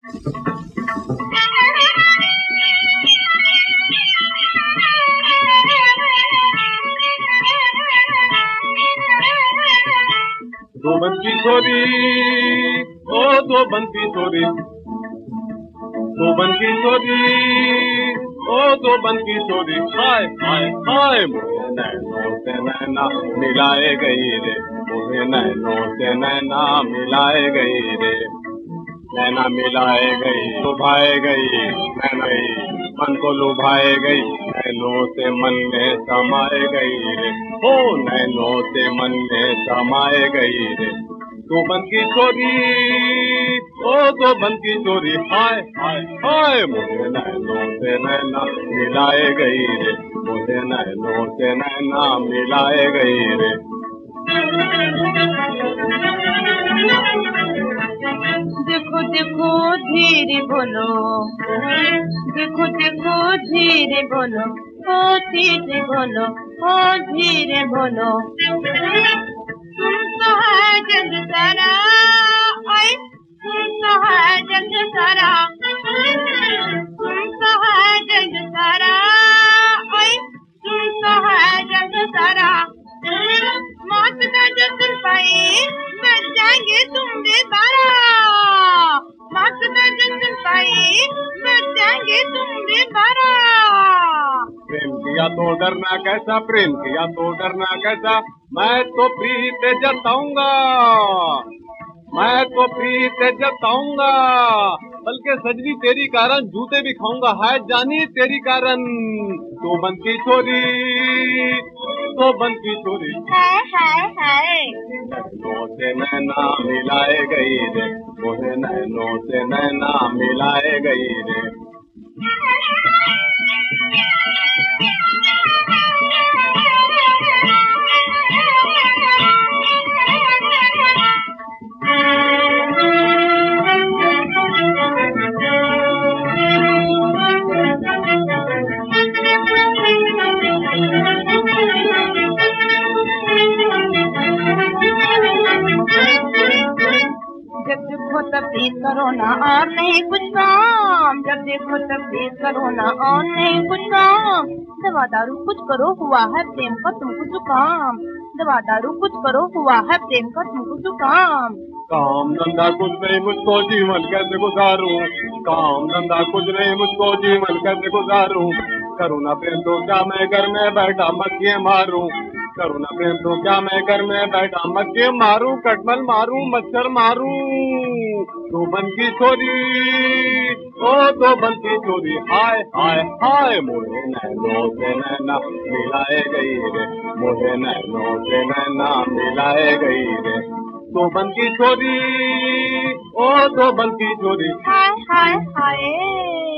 दो बन की छोरी, ओ दो बन की छोरी, दो बन की छोरी, ओ दो बन की छोरी, हाय हाय हाय मोहे नैनों से नैना मिलाए गई रे, मोहे नैनों से नैना मिलाए गई रे, नैना मिलाए गई लुभाए गई, नैना मन को लुभाए गई, नैनों से मन में समाए गई रे, ओ नैनों से मन में समाए गई रे, दो बन की छोरी, ओ दो बन की छोरी, हाय हाय हाय मुझे नैनों से नैना मिलाए गई रे, मुझे नैनों से नैना मिलाए गई रे। देखो देखो धीरे बोलो, देखो देखो धीरे बोलो, ओ धीरे बोलो, ओ धीरे बोलो, तुम तो है जग सारा, ओए तुम तो है जग सारा, तुम तो है जग सारा, ओए तुम तो है जग सारा, मौत का जो तुम पाए बच जाएंगे तुम बेबारा, मौत का जो तुम पाए बच जाएंगे तुम बेबारा। प्रेम किया तो डरना कैसा, प्रेम किया तो डरना कैसा, मैं तो प्रीत जताऊंगा, मैं तो प्रीत जताऊंगा, बल्कि सजनी तेरी कारण जूते भी खाऊंगा, है जानी तेरी कारण, दो बन की छोरी, दो बन की छोरी, नैनों से नैना मिलाए गई रे, मोहे नैनों से नैना मिलाए गई रे। जब देखो तब प्लीज करो ना और नहीं कुछ काम, जब देखो तब प्लीज करो ना और नहीं कुछ काम, दवा दारू कुछ करो हुआ है प्रेम का तुमको जुकाम, दवा दारू कुछ करो हुआ है प्रेम का तुमको जुकाम। काम धंधा कुछ नहीं मुझको जीवन कैसे गुजारूं, काम धंधा कुछ नहीं मुझको जीवन कैसे गुजारूं, करूँ ना प्रेम तो क्या मैं घर में बैठा मक्खियाँ मारूं, करूँ ना प्रेम तो क्या मैं घर में बैठा मक्खियाँ मारूं, कटमल मारूं मच्छर मारूं, दो बन की छोरी, ओ दो बन की छोरी, हाय हाय हाय मोहे नैनों से नैना मिलाए गई रे, मोहे नैनों से नैना मिलाए गई रे, दो बन की छोरी, ओ दो बन की छोरी, हाय हाय हाय।